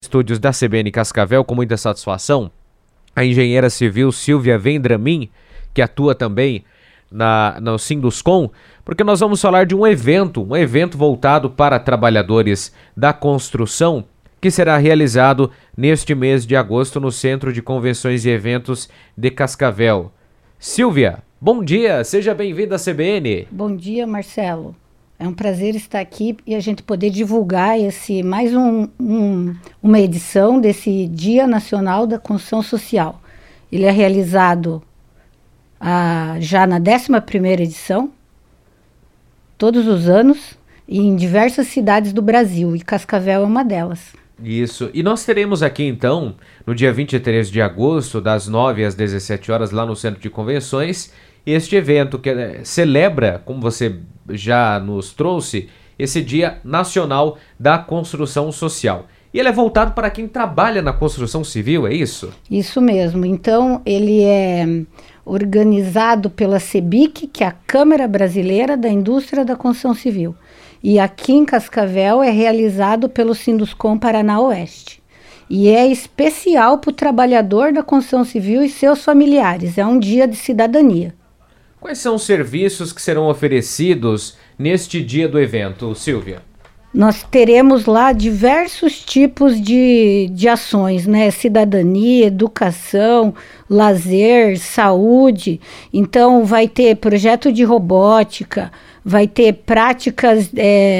Estúdios da CBN Cascavel, com muita satisfação, a engenheira civil Silvia Vendramin, que atua também no Sinduscom, porque nós vamos falar de um evento voltado para trabalhadores da construção, que será realizado neste mês de agosto no Centro de Convenções e Eventos de Cascavel. Silvia, bom dia, seja bem-vinda à CBN. Bom dia, Marcelo. É um prazer estar aqui e a gente poder divulgar uma edição desse Dia Nacional da Construção Social. Ele é realizado já na 11ª edição, todos os anos, e em diversas cidades do Brasil, e Cascavel é uma delas. Isso, e nós teremos aqui então, no dia 23 de agosto, das 9 às 17 horas, lá no Centro de Convenções, este evento que celebra, como você já nos trouxe, esse Dia Nacional da Construção Social. E ele é voltado para quem trabalha na construção civil, é isso? Isso mesmo. Então, ele é organizado pela CEBIC, que é a Câmara Brasileira da Indústria da Construção Civil. E aqui em Cascavel é realizado pelo Sinduscom Paraná Oeste. E é especial para o trabalhador da construção civil e seus familiares. É um dia de cidadania. Quais são os serviços que serão oferecidos neste dia do evento, Silvia? Nós teremos lá diversos tipos de ações, né? Cidadania, educação, lazer, saúde. Então, vai ter projeto de robótica, vai ter práticas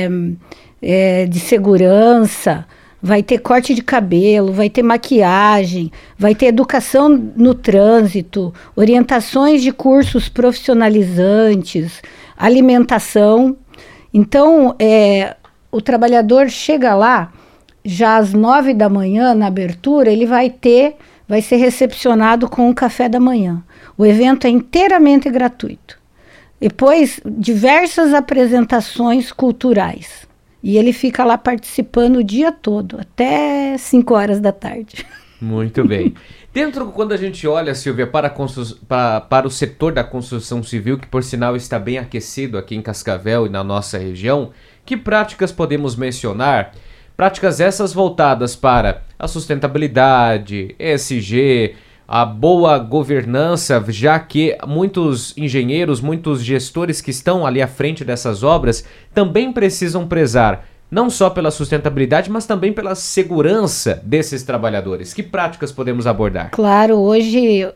de segurança, vai ter corte de cabelo, vai ter maquiagem, vai ter educação no trânsito, orientações de cursos profissionalizantes, alimentação. Então, o trabalhador chega lá, já às 9 da manhã, na abertura, ele vai ser recepcionado com um café da manhã. O evento é inteiramente gratuito. Depois, diversas apresentações culturais. E ele fica lá participando o dia todo, até 5 horas da tarde. Muito bem. Quando a gente olha, Silvia, para o setor da construção civil, que por sinal está bem aquecido aqui em Cascavel e na nossa região, que práticas podemos mencionar? Práticas essas voltadas para a sustentabilidade, ESG, a boa governança, já que muitos engenheiros, muitos gestores que estão ali à frente dessas obras também precisam prezar não só pela sustentabilidade, mas também pela segurança desses trabalhadores. Que práticas podemos abordar? Claro, hoje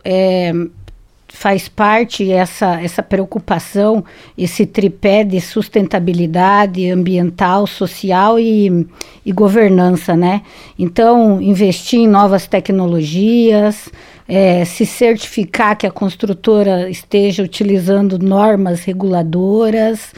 faz parte essa preocupação, esse tripé de sustentabilidade ambiental, social e governança, né? Então, investir em novas tecnologias, se certificar que a construtora esteja utilizando normas reguladoras,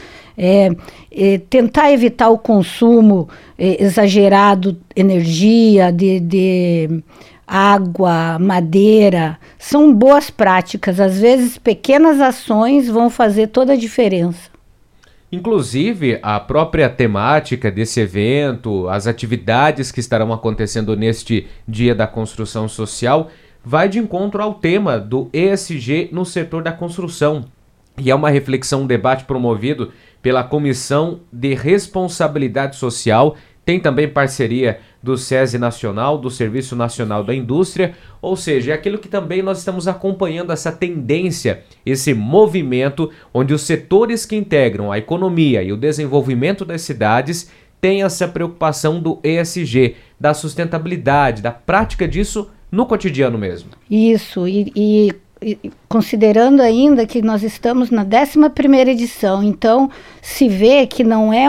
tentar evitar o consumo exagerado de energia, de água, madeira. São boas práticas. Às vezes, pequenas ações vão fazer toda a diferença. Inclusive, a própria temática desse evento, as atividades que estarão acontecendo neste Dia da Construção Social, vai de encontro ao tema do ESG no setor da construção. E é uma reflexão, um debate promovido pela Comissão de Responsabilidade Social. Tem também parceria do SESI Nacional, do Serviço Nacional da Indústria, ou seja, é aquilo que também nós estamos acompanhando, essa tendência, esse movimento onde os setores que integram a economia e o desenvolvimento das cidades têm essa preocupação do ESG, da sustentabilidade, da prática disso no cotidiano mesmo. Isso, e considerando ainda que nós estamos na 11ª edição, então se vê que não é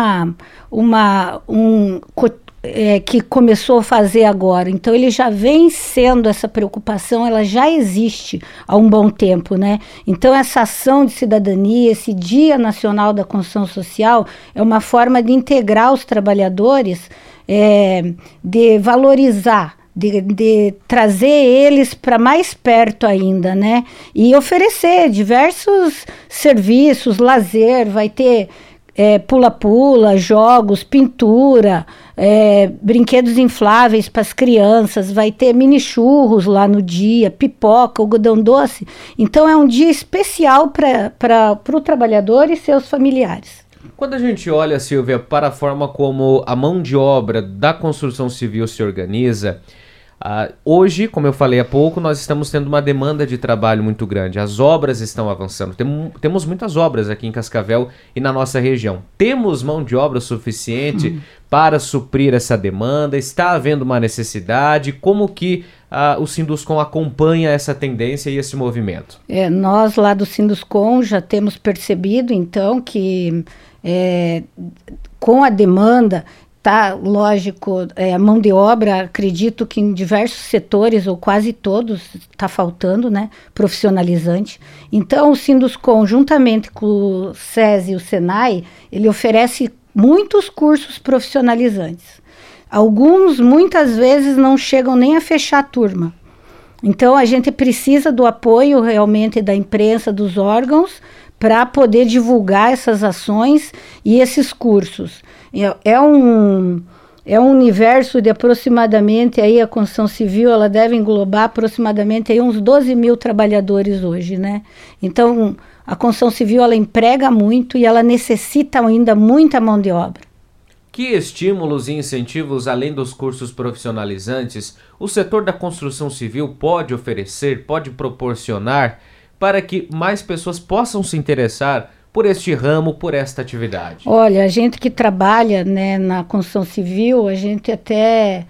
que começou a fazer agora, então ele já vem sendo, essa preocupação, ela já existe há um bom tempo, né? Então essa ação de cidadania, esse Dia Nacional da Construção Social, é uma forma de integrar os trabalhadores, de valorizar, de trazer eles para mais perto ainda, né? E oferecer diversos serviços, lazer, vai ter pula-pula, jogos, pintura, brinquedos infláveis para as crianças, vai ter mini churros lá no dia, pipoca, algodão doce. Então é um dia especial para o trabalhador e seus familiares. Quando a gente olha, Silvia, para a forma como a mão de obra da construção civil se organiza, hoje, como eu falei há pouco, nós estamos tendo uma demanda de trabalho muito grande. As obras estão avançando. Temos muitas obras aqui em Cascavel e na nossa região. Temos mão de obra suficiente para suprir essa demanda? Está havendo uma necessidade? Como que o Sinduscon acompanha essa tendência e esse movimento? Nós lá do Sinduscon já temos percebido, então, que com a demanda, tá, lógico, a mão de obra, acredito que em diversos setores, ou quase todos, está faltando, né, profissionalizante. Então, o Sinduscon, juntamente com o SESI e o SENAI, ele oferece muitos cursos profissionalizantes. Alguns, muitas vezes, não chegam nem a fechar a turma. Então, a gente precisa do apoio realmente da imprensa, dos órgãos, para poder divulgar essas ações e esses cursos. É um universo de aproximadamente, aí a construção civil, ela deve englobar aproximadamente aí uns 12 mil trabalhadores hoje, né? Então, a construção civil, ela emprega muito e ela necessita ainda muita mão de obra. Que estímulos e incentivos, além dos cursos profissionalizantes, o setor da construção civil pode oferecer, pode proporcionar para que mais pessoas possam se interessar por este ramo, por esta atividade? Olha, a gente que trabalha, né, na construção civil, a gente até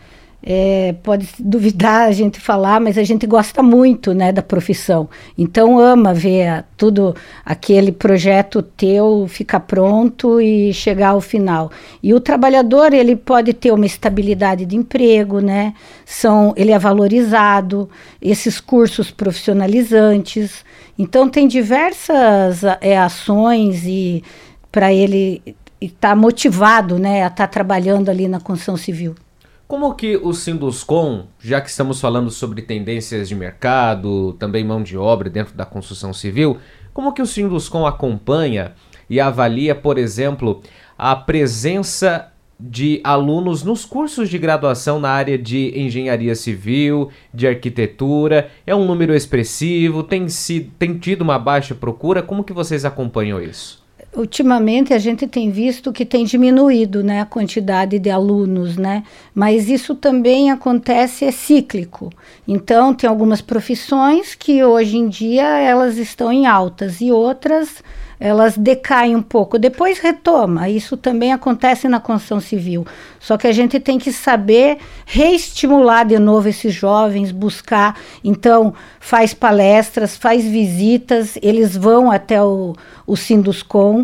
pode duvidar a gente falar, mas a gente gosta muito, né, da profissão. Então ama ver tudo aquele projeto teu ficar pronto e chegar ao final. E o trabalhador, ele pode ter uma estabilidade de emprego, né? Ele é valorizado, esses cursos profissionalizantes. Então tem diversas ações e para ele estar motivado, né, a estar trabalhando ali na construção civil. Como que o Sinduscon, já que estamos falando sobre tendências de mercado, também mão de obra dentro da construção civil, como que o Sinduscon acompanha e avalia, por exemplo, a presença de alunos nos cursos de graduação na área de engenharia civil, de arquitetura? É um número expressivo? Tem tido uma baixa procura? Como que vocês acompanham isso? Ultimamente a gente tem visto que tem diminuído, né, a quantidade de alunos, né? Mas isso também acontece, é cíclico. Então tem algumas profissões que hoje em dia elas estão em altas e outras elas decaem um pouco, depois retoma. Isso também acontece na construção civil. Só que a gente tem que saber reestimular de novo esses jovens, buscar. Então, faz palestras, faz visitas, eles vão até o Sinduscon,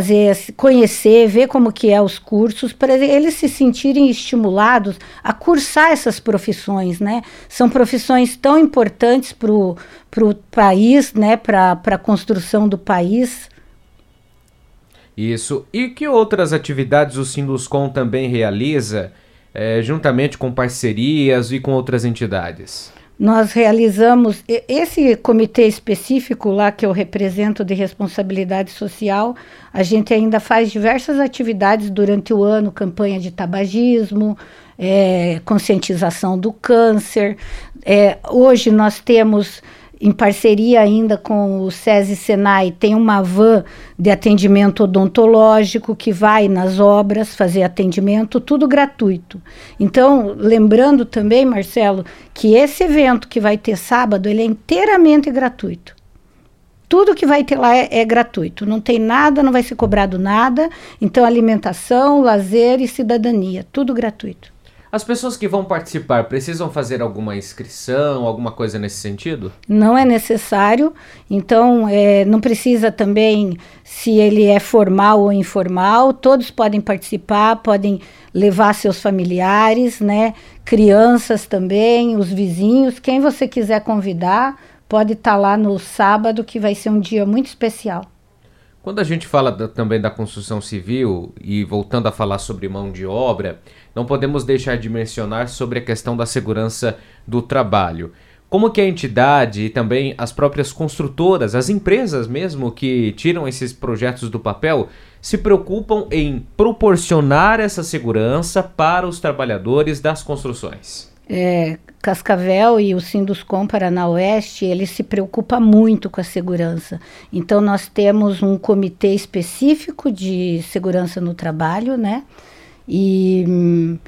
conhecer, ver como que é os cursos, para eles se sentirem estimulados a cursar essas profissões, né? São profissões tão importantes para o país, né? Para a construção do país. Isso. E que outras atividades o Sinduscon também realiza, juntamente com parcerias e com outras entidades? Nós realizamos, esse comitê específico lá que eu represento de responsabilidade social, a gente ainda faz diversas atividades durante o ano, campanha de tabagismo, conscientização do câncer. Hoje nós temos, em parceria ainda com o SESI e SENAI, tem uma van de atendimento odontológico que vai nas obras fazer atendimento, tudo gratuito. Então, lembrando também, Marcelo, que esse evento que vai ter sábado, ele é inteiramente gratuito. Tudo que vai ter lá é gratuito, não tem nada, não vai ser cobrado nada. Então, alimentação, lazer e cidadania, tudo gratuito. As pessoas que vão participar precisam fazer alguma inscrição, alguma coisa nesse sentido? Não é necessário, então não precisa também se ele é formal ou informal, todos podem participar, podem levar seus familiares, né? Crianças também, os vizinhos, quem você quiser convidar, pode estar lá no sábado, que vai ser um dia muito especial. Quando a gente fala também da construção civil, e voltando a falar sobre mão de obra, não podemos deixar de mencionar sobre a questão da segurança do trabalho. Como que a entidade e também as próprias construtoras, as empresas mesmo que tiram esses projetos do papel, se preocupam em proporcionar essa segurança para os trabalhadores das construções? Cascavel e o Sinduscom Paraná Oeste, ele se preocupa muito com a segurança. Então, nós temos um comitê específico de segurança no trabalho, né? E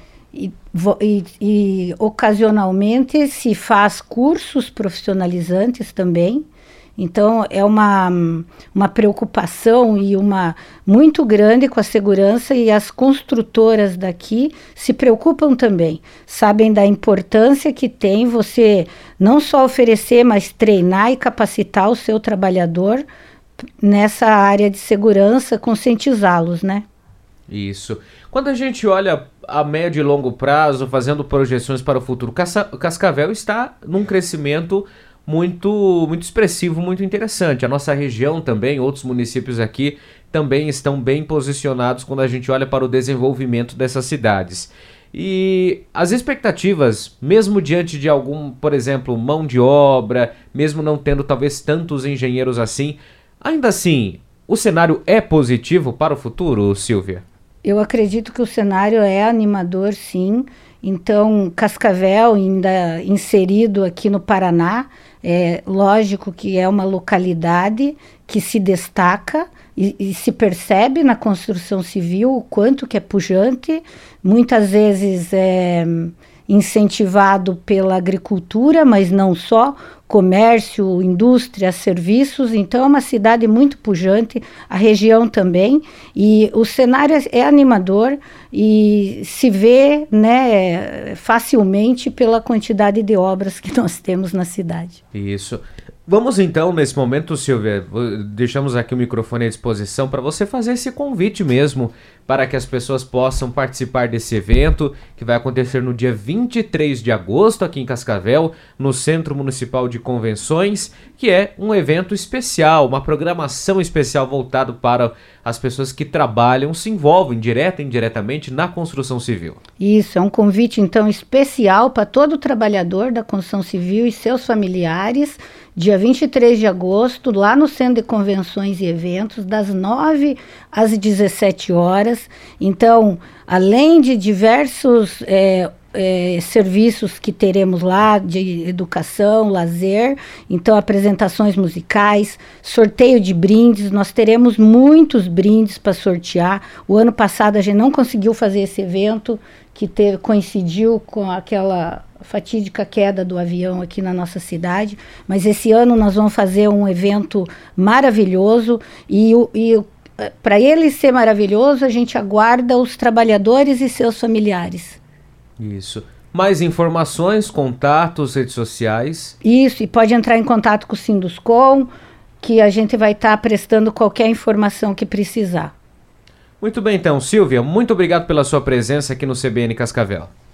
ocasionalmente se faz cursos profissionalizantes também. Então, é uma preocupação e muito grande com a segurança, e as construtoras daqui se preocupam também. Sabem da importância que tem você não só oferecer, mas treinar e capacitar o seu trabalhador nessa área de segurança, conscientizá-los, né? Isso. Quando a gente olha a médio e longo prazo, fazendo projeções para o futuro, Cascavel está num crescimento muito expressivo, muito interessante. A nossa região também, outros municípios aqui, também estão bem posicionados quando a gente olha para o desenvolvimento dessas cidades. E as expectativas, mesmo diante de algum, por exemplo, mão de obra, mesmo não tendo talvez tantos engenheiros assim, ainda assim, o cenário é positivo para o futuro, Silvia? Eu acredito que o cenário é animador, sim. Então, Cascavel, ainda inserido aqui no Paraná, lógico que é uma localidade que se destaca e se percebe na construção civil o quanto que é pujante, muitas vezes incentivado pela agricultura, mas não só, comércio, indústria, serviços. Então é uma cidade muito pujante, a região também, e o cenário é animador e se vê, né, facilmente pela quantidade de obras que nós temos na cidade. Isso. Vamos então, nesse momento, Silvia, deixamos aqui o microfone à disposição para você fazer esse convite mesmo, para que as pessoas possam participar desse evento, que vai acontecer no dia 23 de agosto, aqui em Cascavel, no Centro Municipal de Convenções, que é um evento especial, uma programação especial voltado para as pessoas que trabalham, se envolvem direta e indiretamente na construção civil. Isso, é um convite então especial para todo trabalhador da construção civil e seus familiares, dia 23 de agosto, lá no Centro de Convenções e Eventos, das 9 às 17 horas. Então, além de diversos serviços que teremos lá, de educação, lazer, então apresentações musicais, sorteio de brindes, nós teremos muitos brindes para sortear. O ano passado a gente não conseguiu fazer esse evento, que coincidiu com aquela fatídica queda do avião aqui na nossa cidade, mas esse ano nós vamos fazer um evento maravilhoso e para ele ser maravilhoso, a gente aguarda os trabalhadores e seus familiares. Isso. Mais informações, contatos, redes sociais? Isso, e pode entrar em contato com o Sinduscom, que a gente vai estar prestando qualquer informação que precisar. Muito bem então, Silvia, muito obrigado pela sua presença aqui no CBN Cascavel.